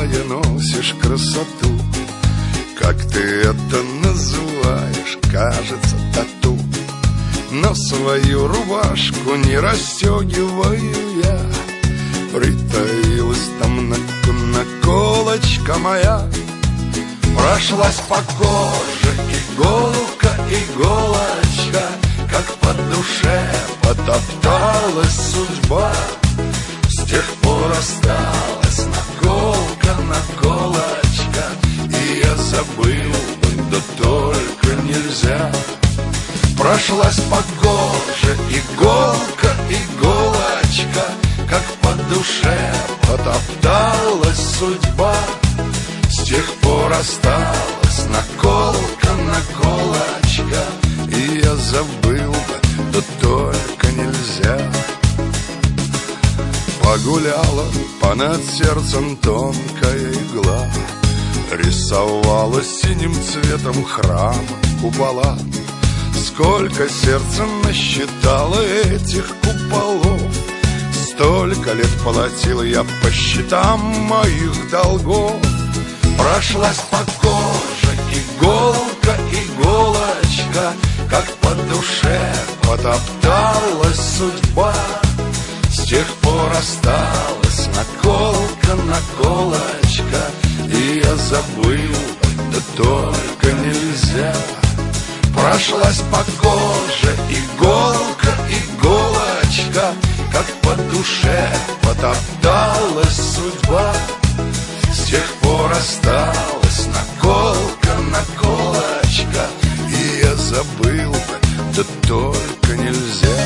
Белая носишь красоту, как ты это называешь, кажется, тату. Но свою рубашку не расстегиваю я, притаилась там наколочка моя. Прошлась по коже иголка, иголочка, как по душе потопталась судьба. С тех пор осталась наколка, наколочка, и я забыл бы, да только нельзя. Прошлась по коже иголка, иголочка, как по душе потопталась судьба. С тех пор осталась наколка, наколочка, и я забыл бы, да только нельзя. Погуляла понад сердцем тонкая игла, рисовала синим цветом храм купола. Сколько сердце насчитало этих куполов, столько лет платил я по счетам моих долгов. Прошлась по коже иголка, иголочка, как по душе потопталась судьба. С тех пор осталась наколка, наколочка, и я забыл, да только нельзя. Прошлась по коже иголка, иголочка, как по душе потопталась судьба. С тех пор осталась наколка, наколочка, и я забыл бы, да только нельзя.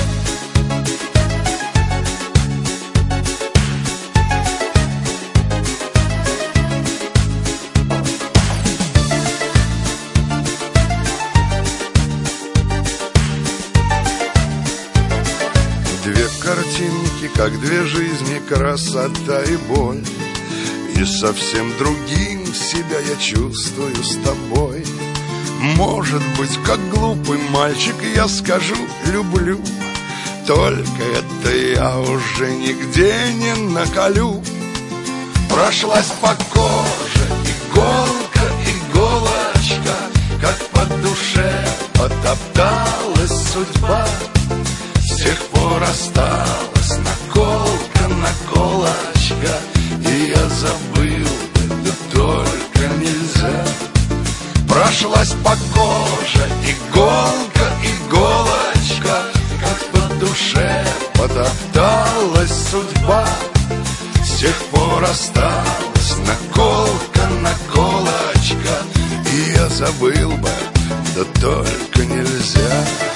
Две картинки, как две жизни, красота и боль. И совсем другим себя я чувствую с тобой. Может быть, как глупый мальчик, я скажу «люблю», только это я уже нигде не наколю. Прошлась по коже иголка, иголочка, как по душе потопталась судьба. С тех пор осталась наколка, наколочка, и я забыл, да только нельзя. Прошлась по коже иголка, иголочка, как по душе потопталась судьба. С тех пор осталась наколка, наколочка, и я забыл бы, да только нельзя.